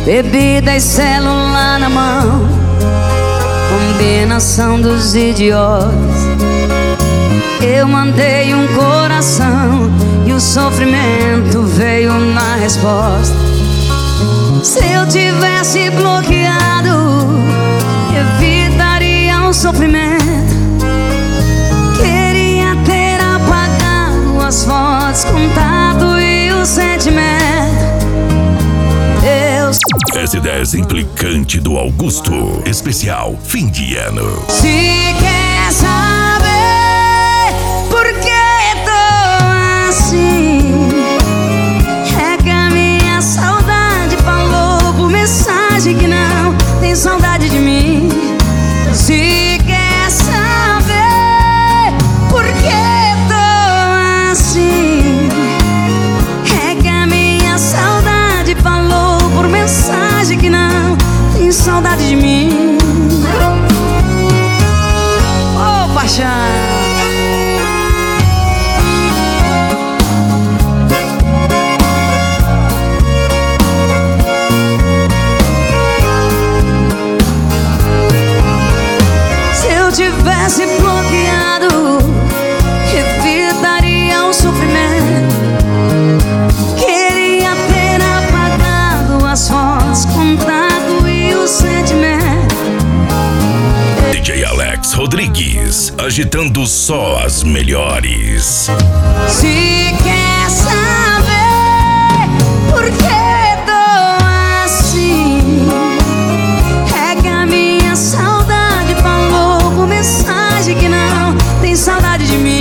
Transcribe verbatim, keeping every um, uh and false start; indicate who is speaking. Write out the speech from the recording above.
Speaker 1: bebida e celular na mão, combinação dos idiotas. Eu mandei um coração e o sofrimento veio na resposta. Se eu tivesse bloqueado, evitaria o sofrimento. Queria ter apagado as fotos, contato e o sentimento. Eu...
Speaker 2: S dez implicante do Augusto, especial fim de ano.
Speaker 1: Se quer saber por que tô assim, é que a minha saudade falou por mensagem que não tem saudade de mim. Se quer saber por que tô assim, é que a minha saudade falou por mensagem que não tem saudade de mim. Oh, paixão. Tivesse bloqueado, evitaria o sofrimento. Queria ter apagado as fotos, contato e o sentimento.
Speaker 2: D J Alex Rodrigues, agitando só as melhores.
Speaker 1: Se quer saber por que tô assim, é que a minha saudade falou por mensagem que não tem saudade de mim.